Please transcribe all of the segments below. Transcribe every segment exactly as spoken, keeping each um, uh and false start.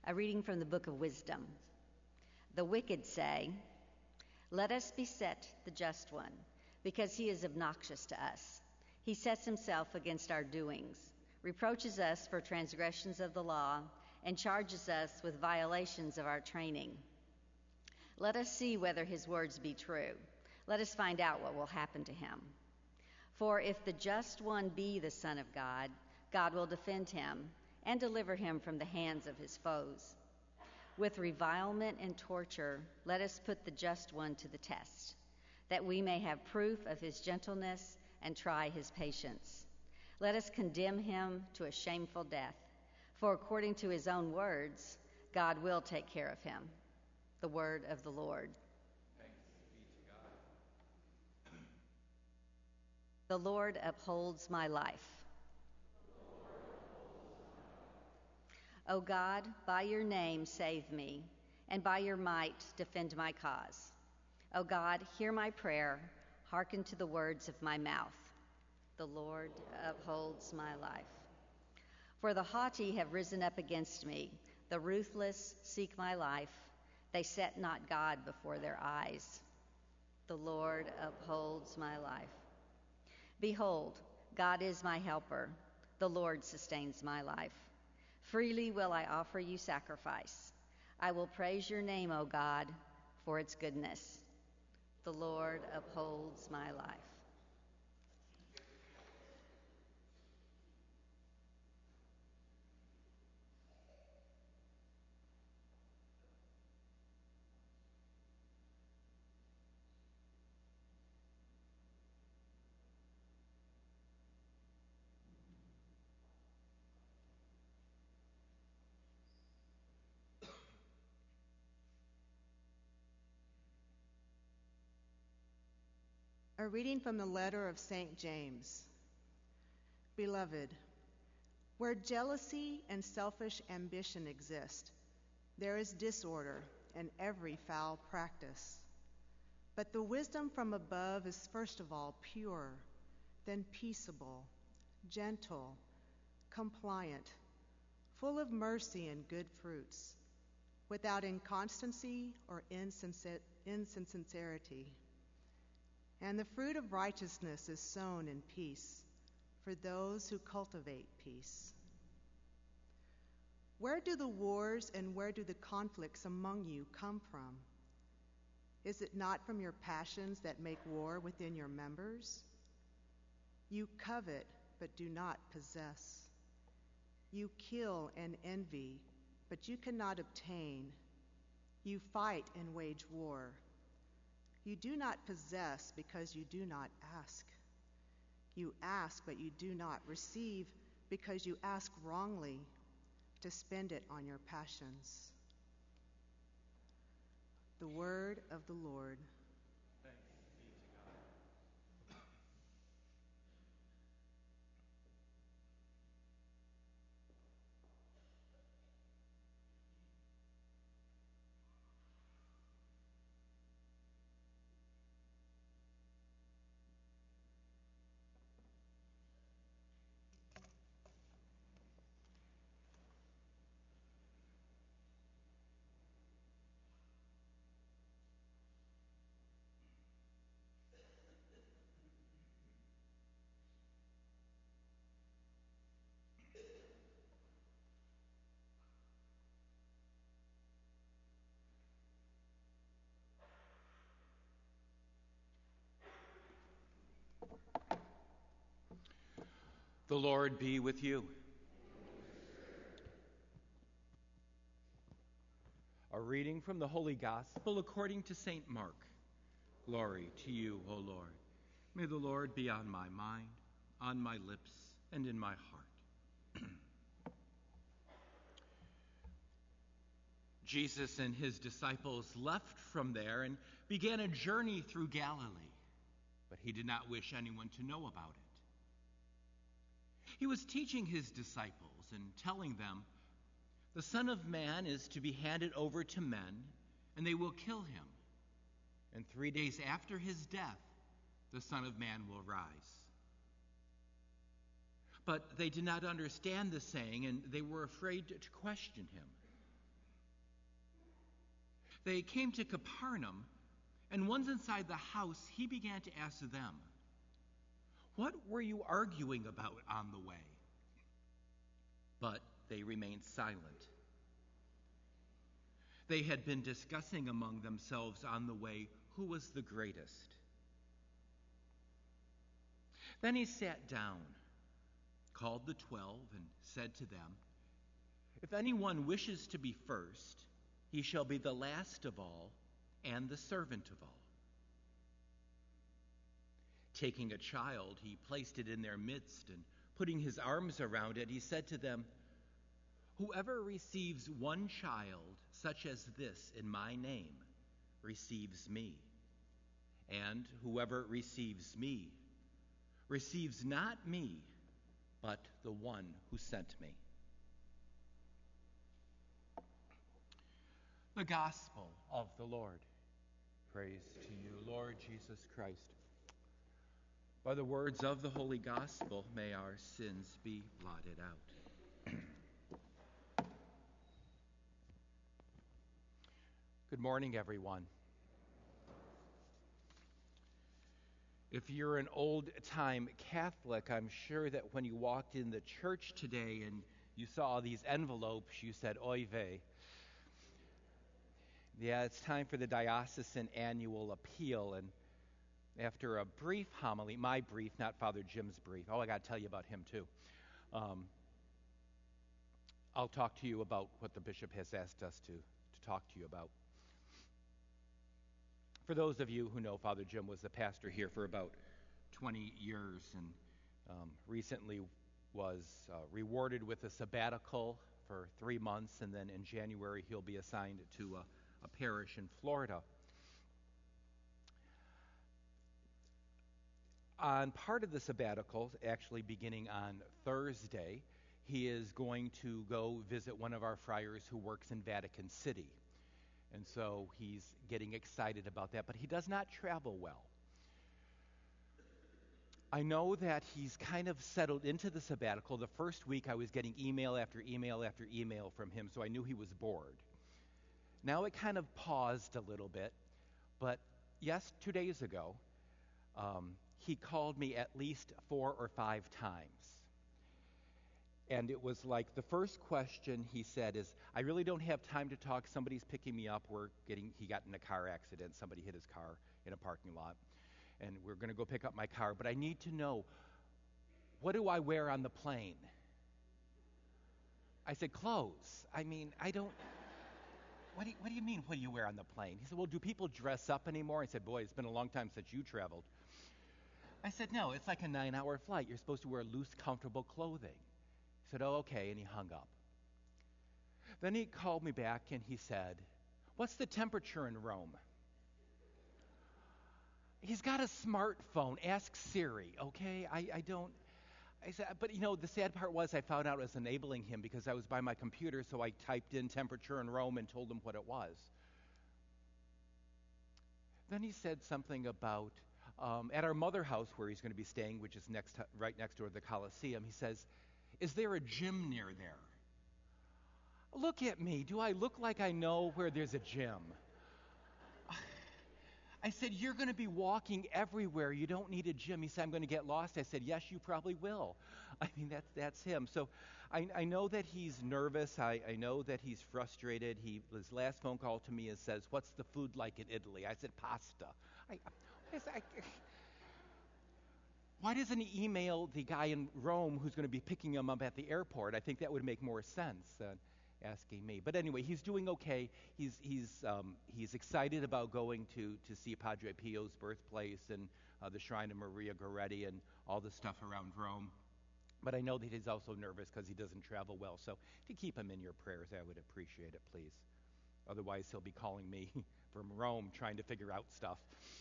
A reading from the Book of Wisdom. The wicked say, "Let us beset the just one, because he is obnoxious to us. He sets himself against our doings, reproaches us for transgressions of the law, and charges us with violations of our training. Let us see whether his words be true. Let us find out what will happen to him. For if the just one be the Son of God, God will defend him and deliver him from the hands of his foes. With revilement and torture, let us put the just one to the test, that we may have proof of his gentleness and try his patience. Let us condemn him to a shameful death, for according to his own words, God will take care of him." The word of the Lord. Thanks be to God. The Lord upholds my life. O God, by your name save me, and by your might defend my cause. O God, hear my prayer, hearken to the words of my mouth. The Lord upholds my life. For the haughty have risen up against me, the ruthless seek my life, they set not God before their eyes. The Lord upholds my life. Behold, God is my helper, the Lord sustains my life. Freely will I offer you sacrifice. I will praise your name, O God, for its goodness. The Lord upholds my life. A reading from the letter of Saint James. Beloved, where jealousy and selfish ambition exist, there is disorder and every foul practice. But the wisdom from above is first of all pure, then peaceable, gentle, compliant, full of mercy and good fruits, without inconstancy or insincerity. And the fruit of righteousness is sown in peace for those who cultivate peace. Where do the wars and where do the conflicts among you come from? Is it not from your passions that make war within your members? You covet, but do not possess. You kill and envy, but you cannot obtain. You fight and wage war. You do not possess because you do not ask. You ask, but you do not receive because you ask wrongly to spend it on your passions. The word of the Lord. Thanks be to God. The Lord be with you. A reading from the Holy Gospel according to Saint Mark. Glory to you, O Lord. May the Lord be on my mind, on my lips, and in my heart. Jesus and his disciples left from there and began a journey through Galilee, but he did not wish anyone to know about it. He was teaching his disciples and telling them, "The Son of Man is to be handed over to men, and they will kill him. And three days after his death, the Son of Man will rise." But they did not understand the saying, and they were afraid to question him. They came to Capernaum, and once inside the house, he began to ask them, "What were you arguing about on the way?" But they remained silent. They had been discussing among themselves on the way who was the greatest. Then he sat down, called the twelve, and said to them, "If anyone wishes to be first, he shall be the last of all and the servant of all." Taking a child, he placed it in their midst, and putting his arms around it, he said to them, "Whoever receives one child such as this in my name receives me. And whoever receives me receives not me, but the one who sent me." The Gospel of the Lord. Praise to you, Lord Jesus Christ. By the words of the Holy Gospel, may our sins be blotted out. Good morning, everyone. If you're an old-time Catholic, I'm sure that when you walked in the church today and you saw these envelopes, you said, "Oy vey." Yeah, it's time for the diocesan annual appeal, and after a brief homily, my brief, not Father Jim's brief, oh, I got to tell you about him too, um, I'll talk to you about what the bishop has asked us to, to talk to you about. For those of you who know, Father Jim was the pastor here for about twenty years and um, recently was uh, rewarded with a sabbatical for three months, and then in January he'll be assigned to a, a parish in Florida. On part of the sabbatical, actually beginning on Thursday, he is going to go visit one of our friars who works in Vatican City. And so he's getting excited about that, but he does not travel well. I know that he's kind of settled into the sabbatical. The first week I was getting email after email after email from him, so I knew he was bored. Now it kind of paused a little bit, but yes, two days ago, um, he called me at least four or five times. And it was like the first question he said is, "I really don't have time to talk. Somebody's picking me up. We're getting, he got in a car accident. Somebody hit his car in a parking lot. And we're going to go pick up my car. But I need to know, what do I wear on the plane?" I said, "Clothes. I mean, I don't, what do you, what do you mean, what do you wear on the plane?" He said, "Well, do people dress up anymore?" I said, "Boy, it's been a long time since you traveled." I said, "No, it's like a nine-hour flight. You're supposed to wear loose, comfortable clothing." He said, "Oh, okay," and he hung up. Then he called me back and he said, "What's the temperature in Rome?" He's got a smartphone. Ask Siri, okay? I, I don't... I said, but you know, the sad part was I found out I was enabling him because I was by my computer, so I typed in temperature in Rome and told him what it was. Then he said something about, um, at our mother house where he's going to be staying, which is next to, right next door to the Colosseum, he says, "Is there a gym near there?" Look at me. Do I look like I know where there's a gym? I said, "You're going to be walking everywhere. You don't need a gym." He said, "I'm going to get lost." I said, "Yes, you probably will." I mean, that's that's him. So I, I know that he's nervous. I, I know that he's frustrated. He his last phone call to me is says, "What's the food like in Italy?" I said, "Pasta." I, I, I, why doesn't he email the guy in Rome who's going to be picking him up at the airport? I think that would make more sense than asking me. But anyway, he's doing okay. He's he's um, he's excited about going to, to see Padre Pio's birthplace and uh, the Shrine of Maria Goretti and all the stuff around Rome. But I know that he's also nervous because he doesn't travel well. So if you keep him in your prayers, I would appreciate it, please. Otherwise, he'll be calling me from Rome trying to figure out stuff.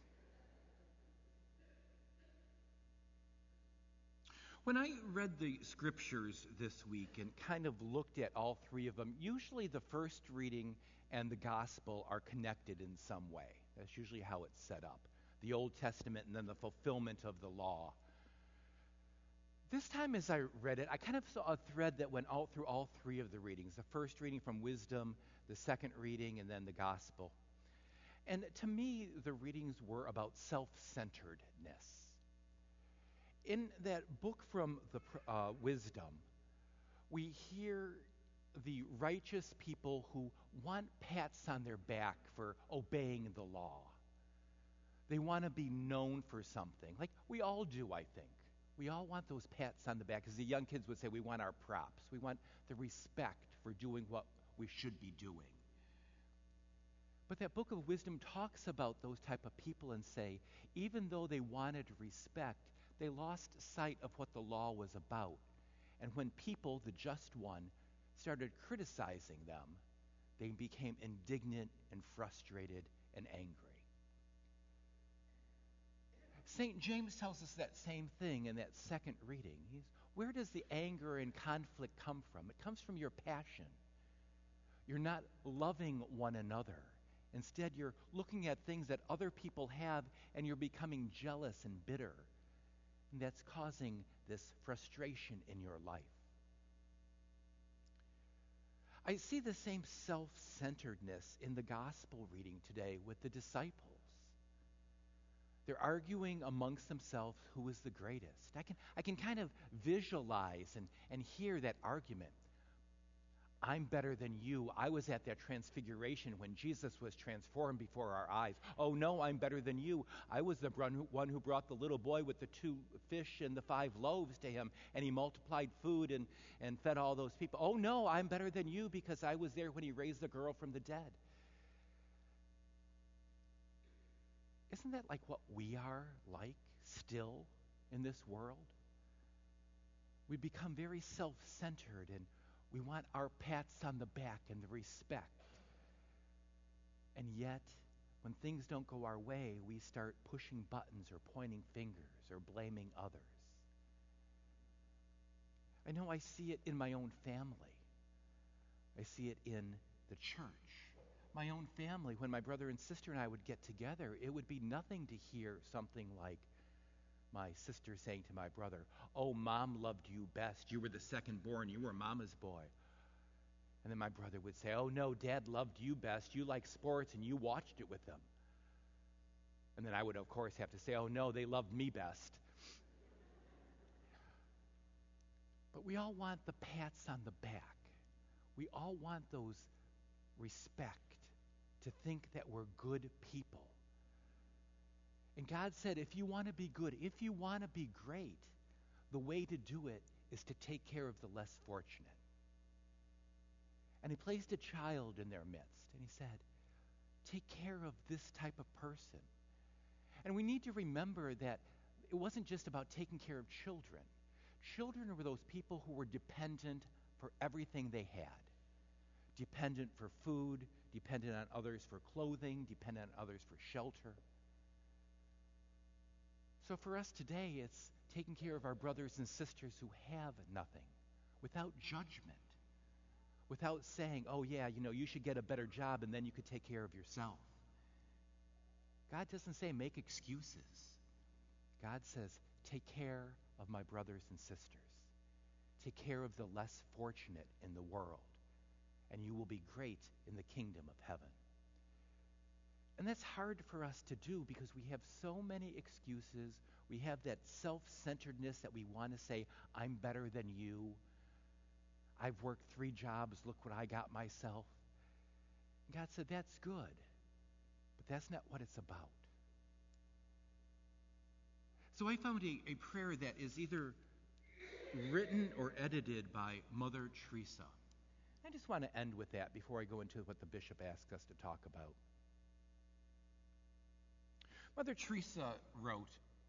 When I read the scriptures this week and kind of looked at all three of them, usually the first reading and the gospel are connected in some way. That's usually how it's set up. The Old Testament and then the fulfillment of the law. This time as I read it, I kind of saw a thread that went all through all three of the readings. The first reading from Wisdom, the second reading, and then the gospel. And to me, the readings were about self-centeredness. In that book from the uh, Wisdom, we hear the righteous people who want pats on their back for obeying the law. They want to be known for something, like we all do, I think. We all want those pats on the back. As the young kids would say, we want our props. We want the respect for doing what we should be doing. But that book of wisdom talks about those type of people and say, even though they wanted respect, they lost sight of what the law was about. And when people, the just one, started criticizing them, they became indignant and frustrated and angry. Saint James tells us that same thing in that second reading. He's, where does the anger and conflict come from? It comes from your passion. You're not loving one another. Instead, you're looking at things that other people have, and you're becoming jealous and bitter. And that's causing this frustration in your life. I see the same self-centeredness in the gospel reading today with the disciples. They're arguing amongst themselves who is the greatest. I can, I can kind of visualize and, and hear that argument. I'm better than you. I was at that transfiguration when Jesus was transformed before our eyes. Oh no, I'm better than you. I was the one who brought the little boy with the two fish and the five loaves to him, and he multiplied food and, and fed all those people. Oh no, I'm better than you because I was there when he raised the girl from the dead. Isn't that like what we are like still in this world? We become very self-centered, and we want our pats on the back and the respect. And yet, when things don't go our way, we start pushing buttons or pointing fingers or blaming others. I know I see it in my own family. I see it in the church. My own family, when my brother and sister and I would get together, it would be nothing to hear something like my sister saying to my brother, oh, Mom loved you best. You were the second born. You were Mama's boy. And then my brother would say, oh, no, Dad loved you best. You like sports, and you watched it with them. And then I would, of course, have to say, oh, no, they loved me best. But we all want the pats on the back. We all want those respect, to think that we're good people. And God said, if you want to be good, if you want to be great, the way to do it is to take care of the less fortunate. And he placed a child in their midst, and he said, take care of this type of person. And we need to remember that it wasn't just about taking care of children. Children were those people who were dependent for everything they had. Dependent for food, dependent on others for clothing, dependent on others for shelter. So for us today, it's taking care of our brothers and sisters who have nothing, without judgment, without saying, oh yeah, you know, you should get a better job and then you could take care of yourself. God doesn't say make excuses. God says, take care of my brothers and sisters. Take care of the less fortunate in the world, and you will be great in the kingdom of heaven. And that's hard for us to do because we have so many excuses. We have that self-centeredness that we want to say, I'm better than you. I've worked three jobs. Look what I got myself. And God said, that's good, but that's not what it's about. So I found a, a prayer that is either written or edited by Mother Teresa. I just want to end with that before I go into what the bishop asked us to talk about. Mother Teresa wrote,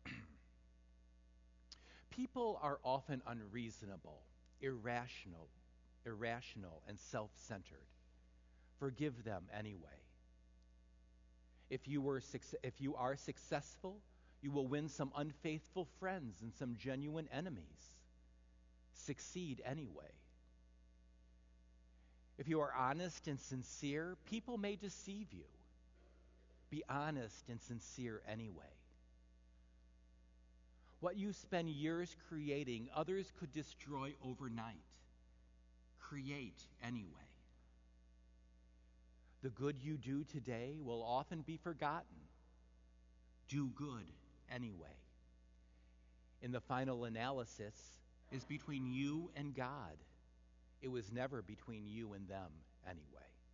people are often unreasonable, irrational, irrational, and self-centered. Forgive them anyway. If you were if you are successful, you will win some unfaithful friends and some genuine enemies. Succeed anyway. If you are honest and sincere, people may deceive you. Be honest and sincere anyway. What you spend years creating, others could destroy overnight. Create anyway. The good you do today will often be forgotten. Do good anyway. In the final analysis is between you and God. It was never between you and them anyway.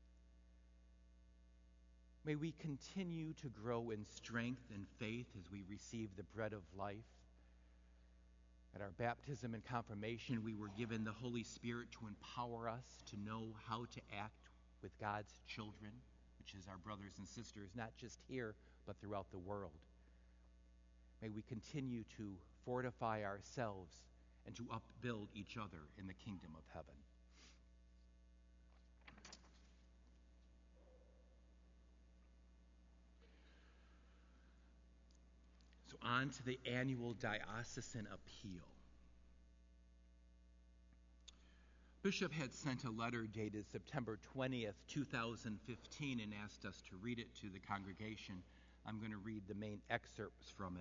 May we continue to grow in strength and faith as we receive the bread of life. At our baptism and confirmation, we were given the Holy Spirit to empower us to know how to act with God's children, which is our brothers and sisters, not just here, but throughout the world. May we continue to fortify ourselves and to upbuild each other in the kingdom of heaven. So on to the annual diocesan appeal. Bishop had sent a letter dated September twentieth, two thousand fifteen, and asked us to read it to the congregation. I'm going to read the main excerpts from it.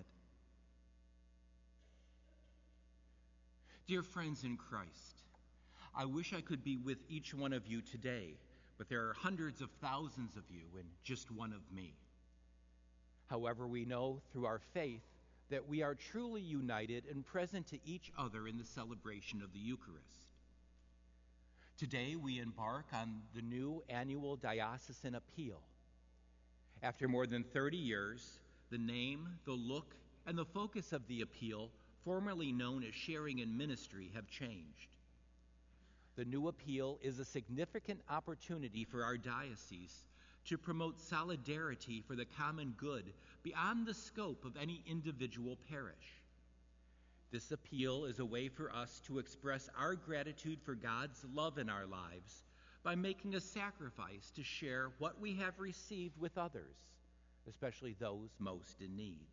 Dear friends in Christ, I wish I could be with each one of you today, but there are hundreds of thousands of you and just one of me. However, we know through our faith that we are truly united and present to each other in the celebration of the Eucharist. Today, we embark on the new annual diocesan appeal. After more than thirty years, the name, the look, and the focus of the appeal, formerly known as Sharing in Ministry, have changed. The new appeal is a significant opportunity for our diocese to promote solidarity for the common good beyond the scope of any individual parish. This appeal is a way for us to express our gratitude for God's love in our lives by making a sacrifice to share what we have received with others, especially those most in need.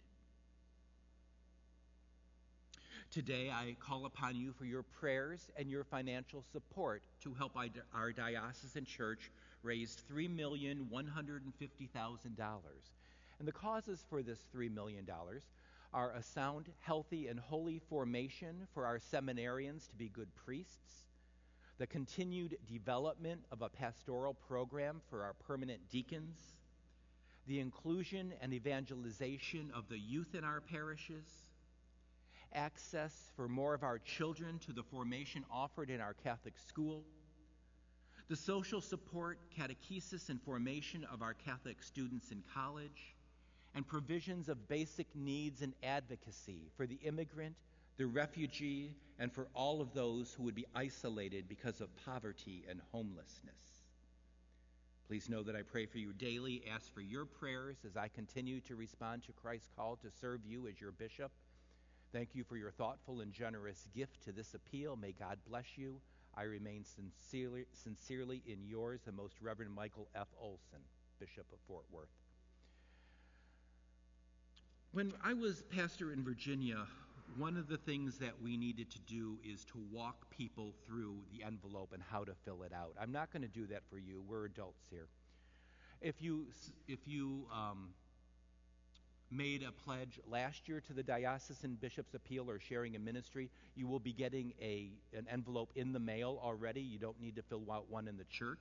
Today, I call upon you for your prayers and your financial support to help our diocesan church raise three million one hundred fifty thousand dollars. And the causes for this three million dollars are a sound, healthy, and holy formation for our seminarians to be good priests, the continued development of a pastoral program for our permanent deacons, the inclusion and evangelization of the youth in our parishes, access for more of our children to the formation offered in our Catholic school, the social support, catechesis, and formation of our Catholic students in college, and provisions of basic needs and advocacy for the immigrant, the refugee, and for all of those who would be isolated because of poverty and homelessness. Please know that I pray for you daily, ask for your prayers as I continue to respond to Christ's call to serve you as your bishop. Thank you for your thoughtful and generous gift to this appeal. May God bless you. I remain sincerely, sincerely in yours, the Most Reverend Michael F. Olson, Bishop of Fort Worth. When I was pastor in Virginia, one of the things that we needed to do is to walk people through the envelope and how to fill it out. I'm not going to do that for you. We're adults here. If you, if you um, made a pledge last year to the Diocesan Bishop's Appeal or Sharing in Ministry, you will be getting a, an envelope in the mail already. You don't need to fill out one in the church.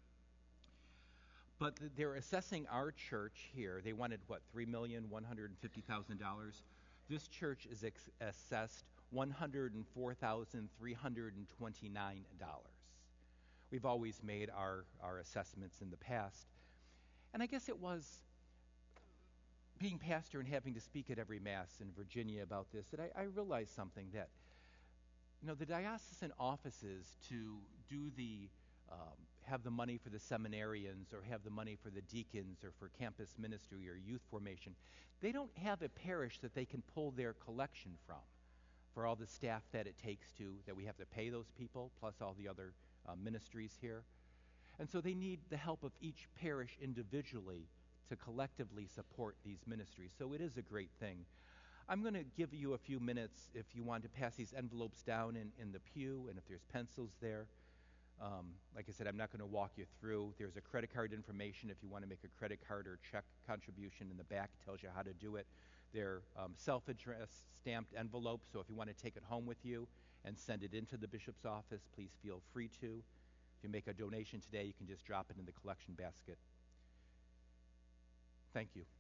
But they're assessing our church here. They wanted, what, three million one hundred fifty thousand dollars? This church is ex- assessed one hundred four thousand three hundred twenty-nine dollars. We've always made our, our assessments in the past. And I guess it was being pastor and having to speak at every Mass in Virginia about this that I, I realized something, that, you know, the diocesan offices to do the um, have the money for the seminarians or have the money for the deacons or for campus ministry or youth formation, they don't have a parish that they can pull their collection from for all the staff that it takes to, that we have to pay those people, plus all the other uh, ministries here. And so they need the help of each parish individually to collectively support these ministries. So it is a great thing. I'm going to give you a few minutes if you want to pass these envelopes down in, in the pew, and if there's pencils there. Um, like I said, I'm not going to walk you through. There's a credit card information if you want to make a credit card or check contribution in the back. It tells you how to do it. They're um, self-addressed stamped envelopes, so if you want to take it home with you and send it into the bishop's office, please feel free to. If you make a donation today, you can just drop it in the collection basket Thank you.